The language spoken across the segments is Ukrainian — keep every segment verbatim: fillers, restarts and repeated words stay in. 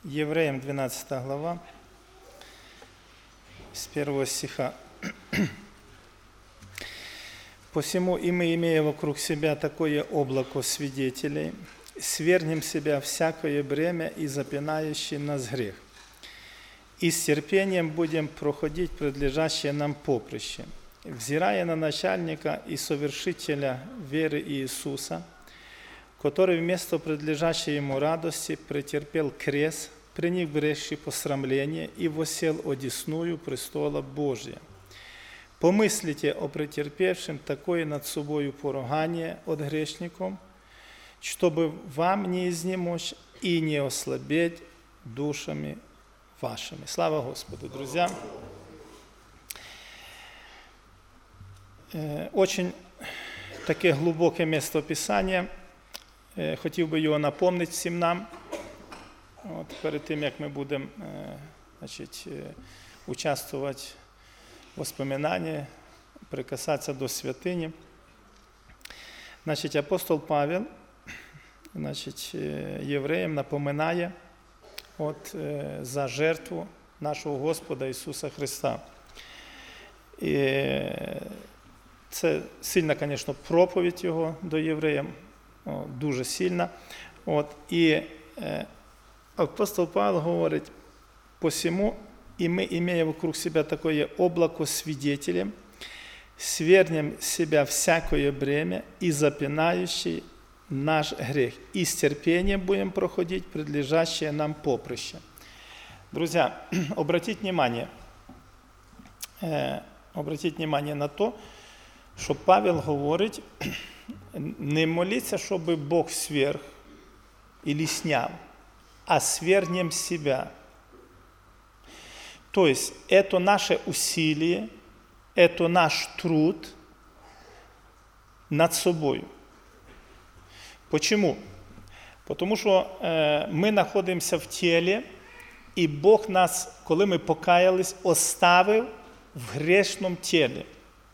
Евреям двенадцатая глава, с первого стиха. «Посему и мы, имея вокруг себя такое облако свидетелей, свергнем себя всякое бремя и запинающий нас грех, и с терпением будем проходить предлежащее нам поприще, взирая на начальника и совершителя веры Иисуса, который вместо предлежащей ему радости претерпел крест, приняв греши посрамление и воссел одесную престола Божия. Помыслите о претерпевшем такое над собою поругание от грешников, чтобы вам не изнемочь и не ослабеть душами вашими». Слава Господу, друзья! Очень таке глибоке місце Писання. Хотів би його напомнити всім нам, от, перед тим, як ми будемо значить, участвувати в воспоминанні, прикасатися до святині. Значить, апостол Павел, значить, євреям напоминає от, за жертву нашого Господа Ісуса Христа. І це сильна, звісно, проповідь його до євреїв, дуже сильна. От, і е, апостол Павел говорить: «Посему и мы, имея вокруг себя такое облако свидетелей, свергнем с себя всякое бремя и запинающий наш грех, и с терпением будем проходить предлежащее нам поприще». Друзья, обратите внимание, э, обратите внимание на то, що Павел говорить: не моліться, щоб Бог сверг или снял, а свергнем себя. То есть это наше усилие, это наш труд над собою. Почему? Потому що е, ми знаходимося в тілі, і Бог нас, коли ми покаялись, оставив в грешному тілі,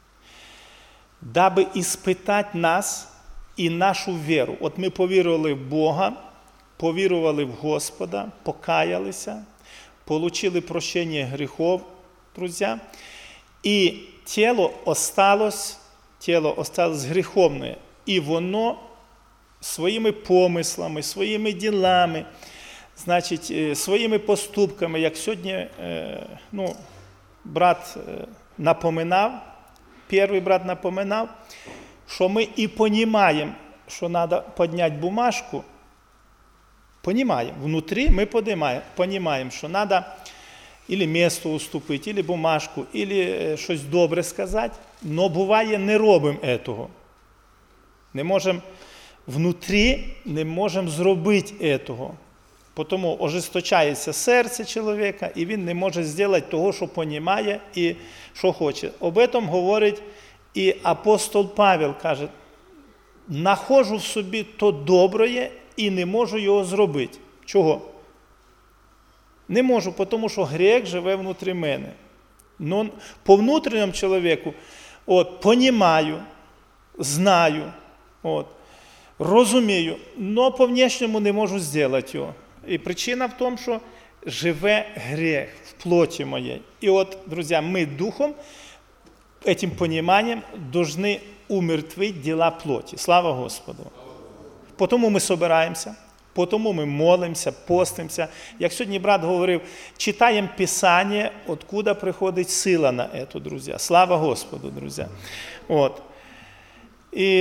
даби іспитати нас і нашу віру. От ми повірували в Бога, повірували в Господа, покаялися, получили прощення гріхов, друзі, і тіло осталось, тіло осталось гріховне, і воно своїми помислами, своїми ділами, значить, своїми поступками, як сьогодні ну, брат напоминав, перший брат напоминав, що ми і розуміємо, що треба підняти бумажку, розуміємо, внутрі ми розуміємо, що треба або місце уступити, або бумажку, або щось добре сказати, але буває, не робимо цього. Не можемо, внутрі не можемо зробити цього. Тому ожесточається серце чоловіка, і він не може зробити того, що розуміє і що хоче. Об этом говорить і апостол Павел, каже: «Находжу в собі то добре і не можу його зробити». Чого? Не можу, тому що гріх живе внутрі мене. Но по внутрішньому чоловіку от, понімаю, знаю, от, розумію, але по внешньому не можу зробити його. І причина в тому, що живе грех в плоті моєї. І от, друзі, ми духом, этим пониманием должны умертвить дела плоти. Слава Господу! Потому ми собираємося, потому ми молимося, постимося. Як сьогодні брат говорив, читаємо Писання, откуда приходить сила на це, друзі. Слава Господу, друзі! От. І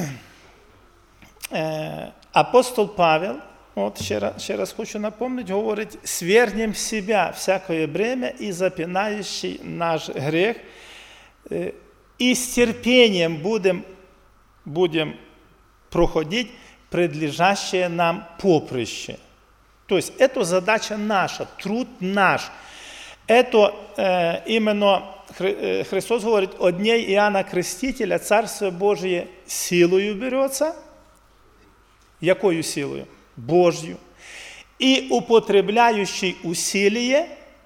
е, апостол Павел, от ще раз, ще раз хочу напомнити, говорить: «Свергнем з себе всякое бремя і запинаючий наш грех, і з терпением будем, будем проходить предлежащее нам поприще». То есть это задача наша, труд наш. Это э, именно Хри, Христос говорит: «От дней Иоанна Крестителя Царство Божие силою берется». Якою силою? Божью. «И употребляющий усилие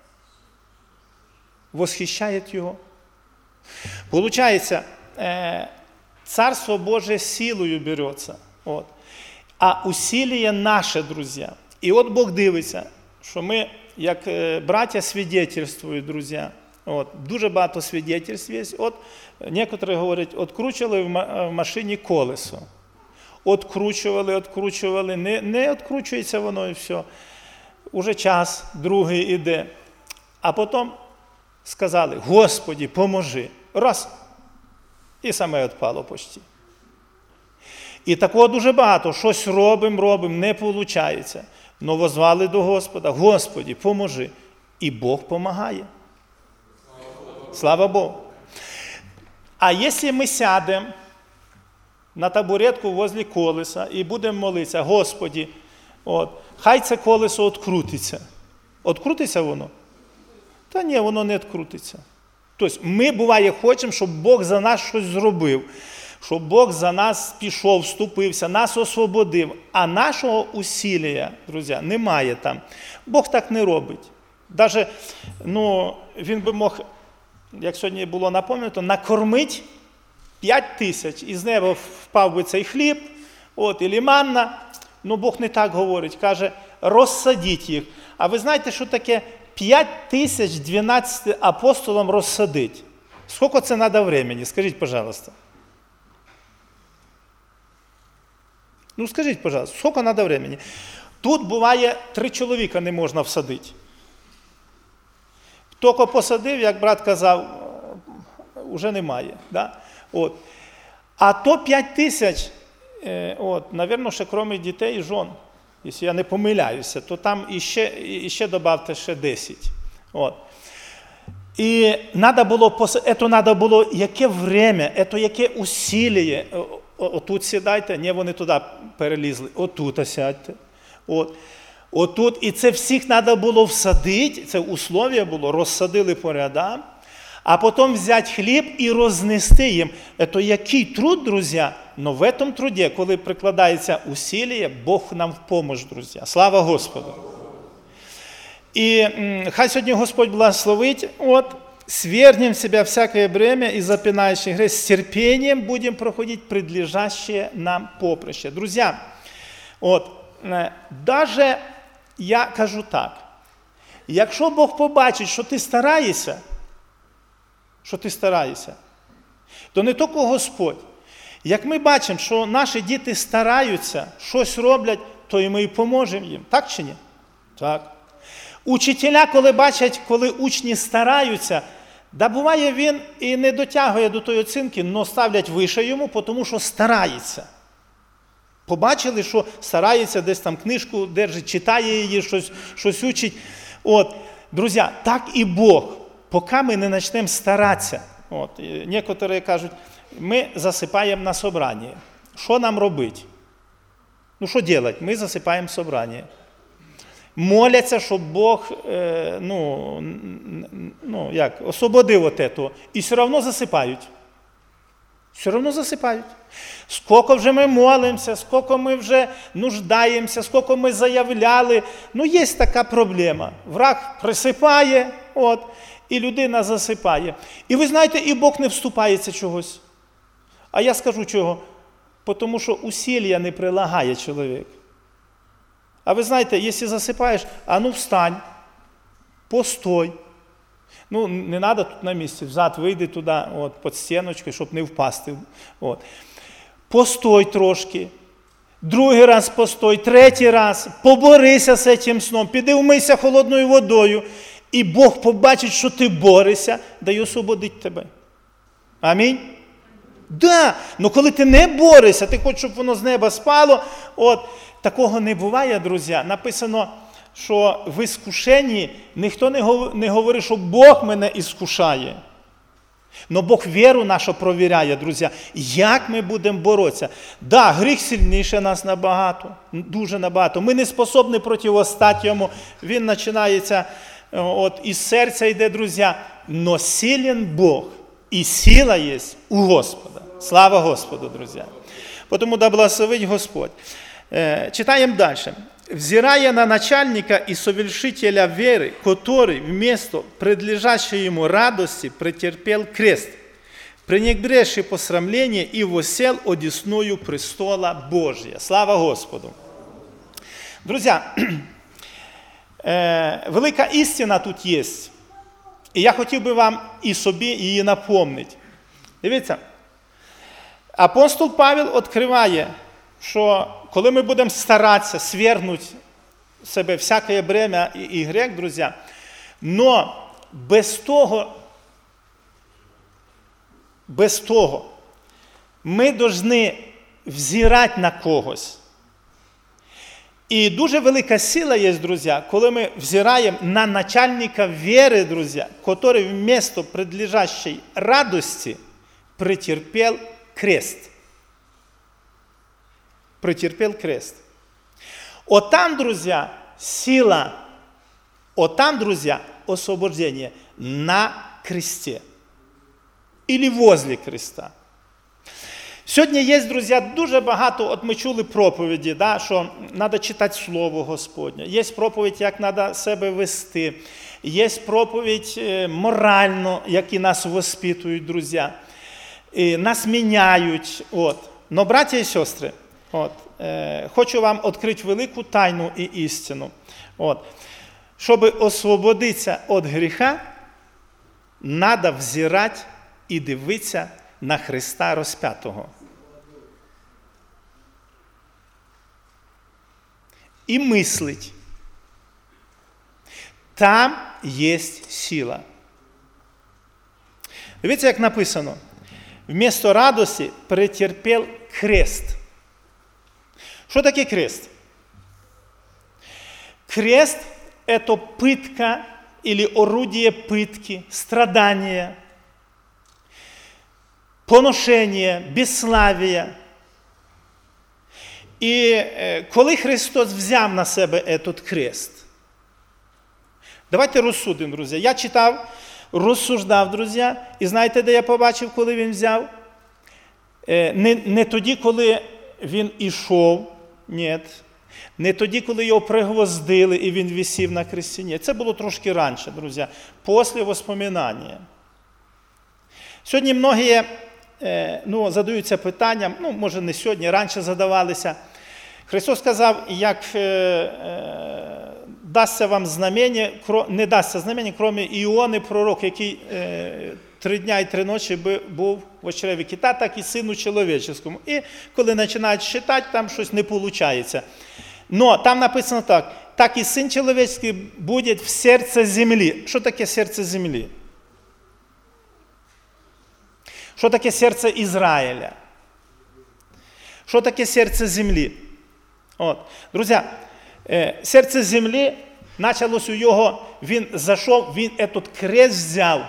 восхищает его». Получается, э, Царство Божие силою берется. Вот. А усилие наше, друзья. І от Бог дивиться, що ми, як браття, свідетельствують, друзі. От, дуже багато свідетельств є. От, некоторі говорять, откручували в машині колесо. Откручували, откручували, не, не откручується воно і все. Уже час, другий іде. А потім сказали, Господи, поможи. Раз. І саме відпало почти. І такого дуже багато. Щось робимо, робимо, не виходить. Но возвали до Господа, Господи, поможи. І Бог допомагає. Слава Богу. А якщо ми сядемо на табуретку возле колеса і будемо молитися, Господи, от, хай це колесо відкрутиться. Відкрутиться воно? Та ні, воно не відкрутиться. Тобто ми, буває, хочемо, щоб Бог за нас щось зробив, щоб Бог за нас пішов, вступився, нас освободив. А нашого усілля, друзі, немає там. Бог так не робить. Даже, ну, він би мог, як сьогодні було напомнено, накормить п'ять тисяч, і з неба впав би цей хліб, от, і манна. Ну, Бог не так говорить, каже, розсадіть їх. А ви знаєте, що таке п'ять тисяч дванадцяти апостолам розсадить? Скільки це треба времени? Скажіть, пожалуйста. Ну, скажіть, пожалуйста, скільки треба времени? Тут, буває, три чоловіка не можна всадити. Тільки посадив, як брат казав, вже немає. Да? От. А то п'ять тисяч, от, напевно, ще крім дітей і жон, якщо я не помиляюся, то там іще, іще додавте ще десять. От. І треба було, це треба було яке время, це яке усилля. Отут сідайте, ні, вони туди перелізли, отут сядьте. От. Отут, і це всіх треба було всадити, це условие було, розсадили по рядам, а потім взяти хліб і рознести їм. Це який труд, друзі? Но в цьому труді, коли прикладається усилля, Бог нам в помощь, друзі. Слава Господу! І м, хай сьогодні Господь благословить, от, свергнем в себя всякое бремя и запинающий грех, с терпением будем проходить предлежащее нам поприще. Друзья, от, даже я кажу так, якщо Бог побачить, що ти стараєшся, що ти стараєшся, то не тільки Господь. Як ми бачимо, що наші діти стараються, щось роблять, то і ми і поможемо їм. Так чи ні? Так. Учителя, коли бачать, коли учні стараються, да буває він і не дотягує до тої оцінки, але ставлять вище йому, тому що старається. Побачили, що старається, десь там книжку держить, читає її, щось, щось учить. От, друзі, так і Бог, поки ми не почнемо старатися. От, некоторі кажуть, ми засипаємо на собрання. Що нам робити? Ну, що робити? Ми засипаємо собрання. Моляться, щоб Бог, е, ну, ну, як, освободив от этого. І все одно засипають. Все одно засипають. Скільки вже ми молимося, скільки ми вже нуждаємося, скільки ми заявляли. Ну, є така проблема. Враг присипає, от, і людина засипає. І ви знаєте, і Бог не вступається чогось. А я скажу чого. Тому що усилля не прилагає чоловік. А ви знаєте, якщо засипаєш, а ну встань, постой. Ну, не треба тут на місці, взад вийди туди, от, під стіночкою, щоб не впасти. От. Постой трошки, другий раз постой, третій раз, поборися з цим сном, піди вмийся холодною водою, і Бог побачить, що ти борешся, да й освободить тебе. Амінь? Да, але коли ти не борешся, ти хочеш, щоб воно з неба спало, от, такого не буває, друзі. Написано, що в іскушенні ніхто не говорить, що Бог мене іскушає. Но Бог віру нашу провіряє, друзі. Як ми будемо боротися? Да, гріх сильніше нас набагато, дуже набагато. Ми не способні противостати йому. Він починається, от, із серця йде, друзі. Но силен Бог, і сила є у Господа. Слава Господу, друзі. Тому да благословить Господь. Читаем дальше. «Взирая на начальника и совершителя веры, который вместо предлежащей ему радости претерпел крест, пренебрегший посрамление и воссел одесную престола Божия». Слава Господу! Друзья, Е, велика істина тут є. І я хотів би вам і собі її напомнити. Дивіться, апостол Павел відкриває, що коли ми будемо старатися свергнути себе всяке бремя і, і грех, друзі, но без того, без того, ми повинні взирати на когось. І дуже велика сила є, друзі, коли ми взираємо на начальника віри, друзі, який вместо предлежащей радості претерпел крест. Претерпел крест. Отам, друзі, сила, отам, друзі, освобождение на кресте. Или возле креста. Сьогодні є, друзі, дуже багато, от ми чули проповіді, да, що треба читати Слово Господнє. Є проповідь, як треба себе вести. Є проповідь морально, які нас воспитують, друзі. І нас міняють. От. Но, браті і сестри, от, е, хочу вам відкрити велику тайну і істину. От. Щоб освободитися від гріха, треба взирати і дивитися на Христа розп'ятого. І мислить. Там є сила. Дивіться, як написано. Вместо радості претерпел крест. Що таке крест? Крест – это пытка или орудие пытки, страдания, поношення, безславія. І коли Христос взяв на себе этот крест, давайте розсудимо, друзі. Я читав, розсуждав, друзі, і знаєте, де я побачив, коли він взяв? Не, не тоді, коли він ішов, ні. Не тоді, коли його пригвоздили і він висів на кресті. Ні. Це було трошки раніше, друзі, після воспоминання. Сьогодні многі ну, задаються питанням, ну, може не сьогодні, раніше задавалися. Христос сказав, як е, е, дасться вам знамення, не дасться знамення, крім Іони, пророк, який е, три дня і три ночі був в очреві кита, так і Сину Чоловіческому. І коли починають читати, там щось не виходить. Но там написано так, так і Син Чоловічний буде в серці землі. Що таке серце землі? Що таке серце Ізраїля? Що таке серце землі? От. Друзі, серце землі почалось у його, він зайшов, він этот крест взяв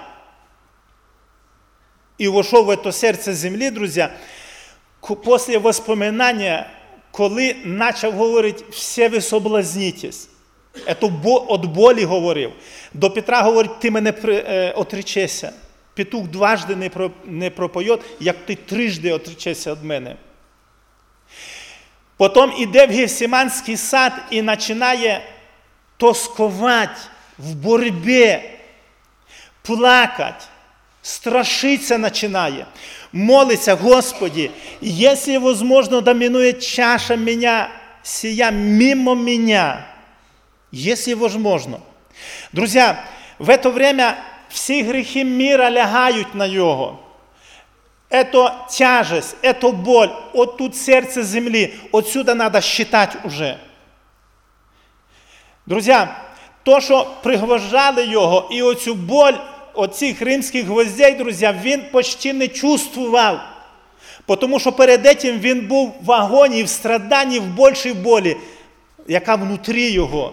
і вошов в це серце землі, друзі, після воспоминання, коли почав говорити, все ви соблазнитесь. Це від болі говорив. До Петра говорить, ти мене отречешся. Петух дважди не пропоє, як ти трижди отречешся від мене. Потім іде в Гефсиманський сад і починає тоскувати в боротьбі, плакати, страшитися починає. Молиться, Господи, якщо возможно, доминує чаша мене, сия мимо меня, если возможно. Друзья, в это время всі гріхи мира лягають на його. Это тяжесть, это боль, от тут серце землі, отсюда надо считать уже. Друзья, то, що пригвожджали його, і оцю боль, оцих римських гвоздей, друзі, він почти не чувствував. Тому що перед этим він був в агонії, в страданні, в більшій болі, яка внутрі його.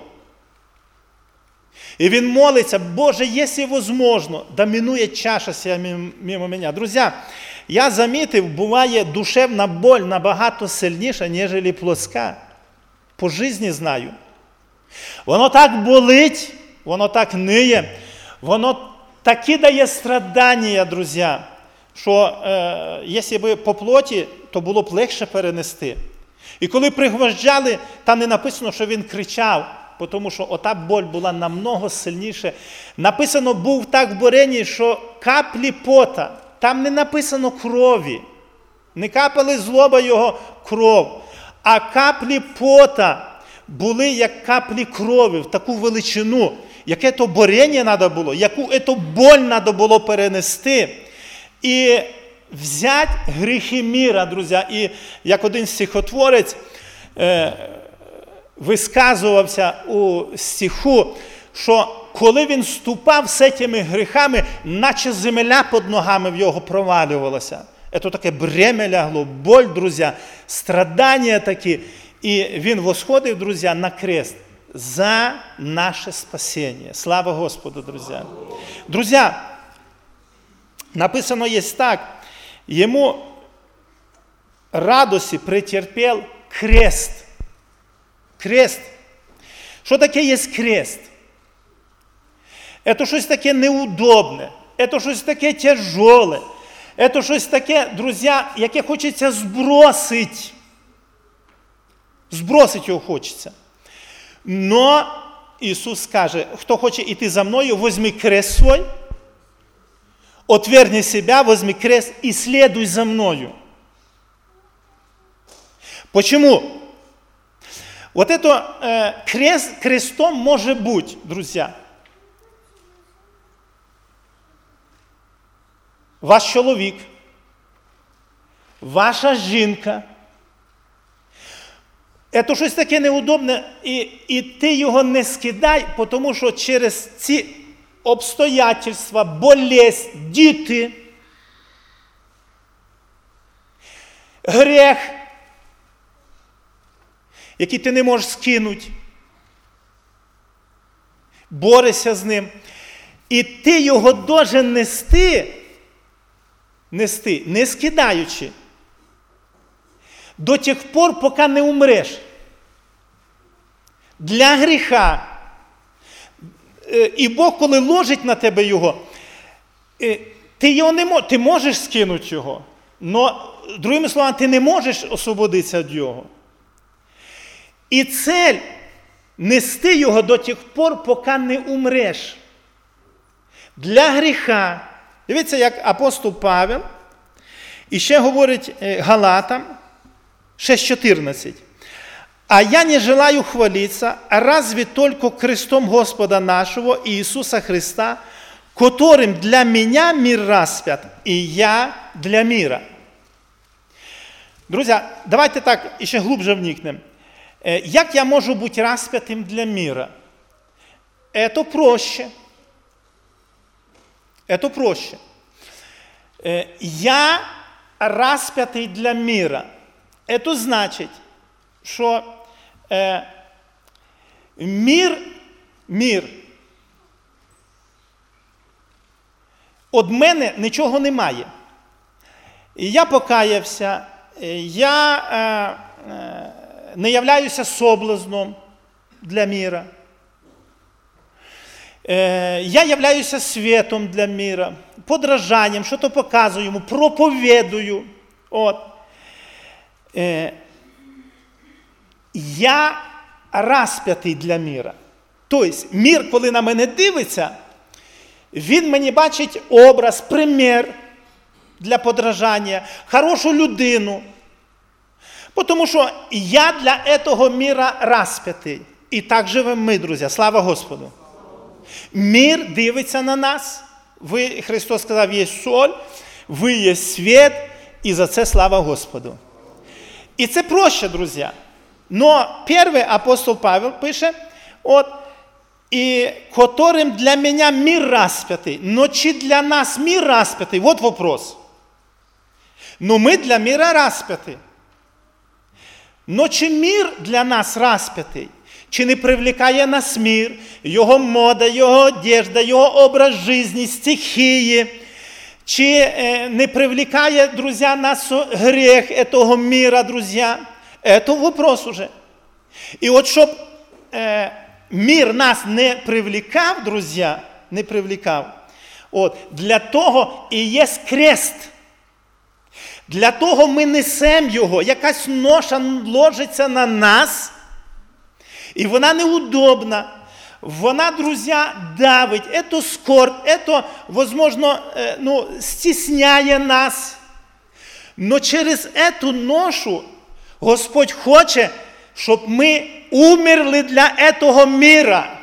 І він молиться, Боже, якщо возможно, доминує чаша сия мимо мене. Друзі, я замітив, буває душевна боль набагато сильніша, ніж плоска. По житті знаю. Воно так болить, воно так ниє, воно такі дає страдання, друзі, що е, якщо б по плоті, то було б легше перенести. І коли пригвожджали, там не написано, що він кричав, тому що ота боль була намного сильніше. Написано, був так в боренні, що каплі пота, там не написано крові, не капали злоба його кров, а каплі пота були як каплі крові в таку величину, яке то борення треба було, яку ето боль треба було перенести. І взяти гріхи міра, друзі. І як один стихотворець е, висказувався у стиху, що коли він ступав з цими гріхами, наче земля під ногами в його провалювалася. Це таке бремя лягло, боль, друзі, страдання такі. І він восходив, друзі, на крест за наше спасіння. Слава Господу, друзі. Друзі, написано є так, йому радості претерпел крест. Крест. Що таке є крест? Це щось таке неудобне, це щось таке тяжоле, це щось таке, друзі, яке хочеться збросити. Збросити його хочеться. Но Ісус каже, хто хоче йти за мною, возьми крест свой, отвергни себя, возьми крест и следуй за мною. Почему? Вот это э, крест, крестом может быть, друзья, ваш чоловік, ваша жінка. Це щось таке неудобне, і, і ти його не скидай, тому що через ці обстоятельства, болезнь, діти, гріх, який ти не можеш скинути, борешся з ним, і ти його должен нести, нести, не скидаючи, до тих пор, поки не умреш. Для гріха. І Бог, коли ложить на тебе його, ти його не можеш, ти можеш скинути його, але, другими словами, ти не можеш освободитися від його. І цель – нести його до тих пор, поки не умреш. Для гріха. Дивіться, як апостол Павел, і ще говорить Галатам, шесть чотирнадцять. «А я не желаю хвалиться, а разве только крестом Господа нашего Иисуса Христа, которым для меня мир распят, и я для мира». Друзі, давайте так ще глубже вникнемо. Як я можу бути розп'ятим для мира? Это проще. Это проще. Я розп'ятий для мира. Это значить, що е, мир, мир, від мене нічого немає. Я покаявся, я е, е, не являюся соблазном для мира. Е, я являюся світом для мира, подражанням, що то показую йому, проповідую. От. Е, я розп'ятий для мира. Тобто, мир, коли на мене дивиться, він мені бачить образ, примір для подражання, хорошу людину. Тому що я для цього мира розп'ятий. І так живемо ми, друзі. Слава Господу. Мир дивиться на нас. Ви, Христос сказав, є соль, ви є світ, і за це слава Господу. І це проще, друзі. Но перший апостол Павел пише, от, і которым для меня мир распятый. Но чи для нас мир распятый? Вот вопрос. Но мы для мира распяты. Но чи мир для нас распятий? Чи не привлекає нас мир, його мода, його одежда, його образ життя, стихії? Чи е, не привлекає, друзі, нас грех этого мира, друзі? Это вопрос уже. І от щоб е, мир нас не привлекав, друзі, не привлекав, от, для того і є крест. Для того ми несемо його, якась ноша ложиться на нас, і вона неудобна. Вона, друзі, давить, это скорбь, это, возможно, ну, стісняє нас. Но через эту ношу Господь хоче, щоб ми умерли для этого мира.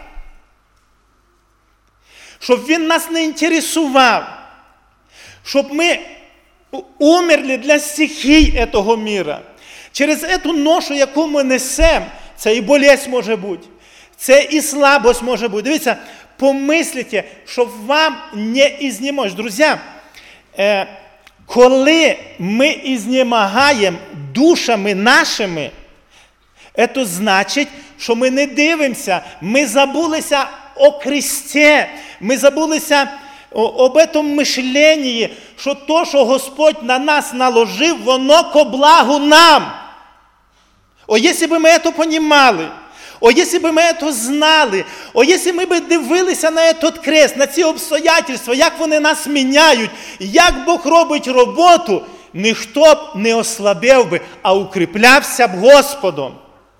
Щоб він нас не інтересував. Щоб ми умерли для стихій этого мира. Через эту ношу, яку ми несемо, це і болезнь може бути, це і слабость може бути. Дивіться, помислите, щоб вам не ізнемочь. Друзі, е, коли ми ізнемагаємо душами нашими, це значить, що ми не дивимося, ми забулися о Христі, ми забулися об этом мишленні, що то, що Господь на нас наложив, воно ко благу нам. О, якщо б ми це розуміли, о, якщо б ми це знали, о, якщо ми б дивилися на цей крест, на ці обстоятельства, як вони нас міняють, як Бог робить роботу, ніхто б не ослабів би, а укріплявся б Господом.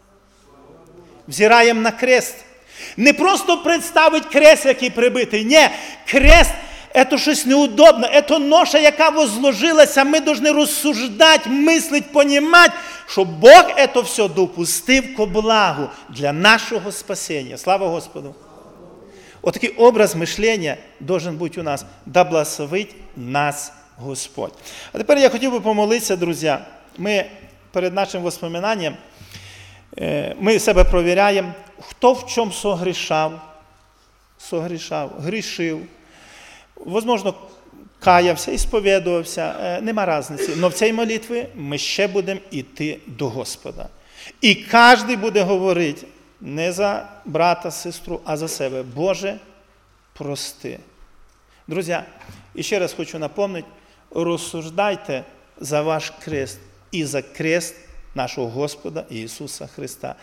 Взираємо на крест. Не просто представить крест, який прибитий. Ні, крест – це щось неудобне, це ноша, яка возложилася. Ми повинні розсуждати, мислити, розуміти, що Бог це все допустив ко благу для нашого спасіння. Слава Господу! Отакий образ мишлення должен бути у нас. Да благословить нас Господь. А тепер я хотів би помолитися, друзі. Ми перед нашим воспоминанням ми себе провіряємо, хто в чому согрішав, согрішав, грішив, можливо, каявся, ісповідувався, нема різниці. Але в цій молитві ми ще будемо йти до Господа. І кожен буде говорити не за брата, сестру, а за себе. Боже, прости. Друзі, і ще раз хочу напомнити, розсуждайте за ваш крест і за крест нашого Господа Ісуса Христа.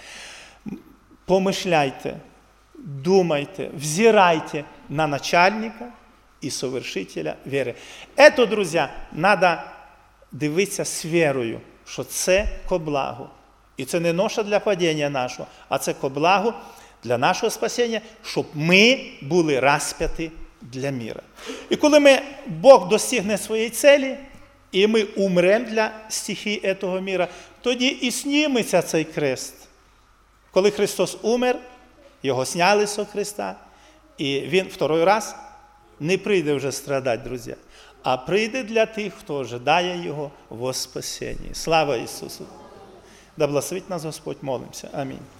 Помишляйте, думайте, взирайте на начальника і совершителя віри. Ето, друзі, треба дивитися з вірою, що це ко благу. І це не ноша для падіння нашого, а це ко благу для нашого спасіння, щоб ми були розп'яті для мира. І коли ми, Бог достигне своєї цілі, і ми умремо для стихій цього мира, тоді і сніметься цей крест. Коли Христос умер, його сняли з Христа, і він второй раз не прийде вже страдати, друзі, а прийде для тих, хто ожидає його во спасінні. Слава Ісусу! Да благословить нас Господь, молимося. Амінь.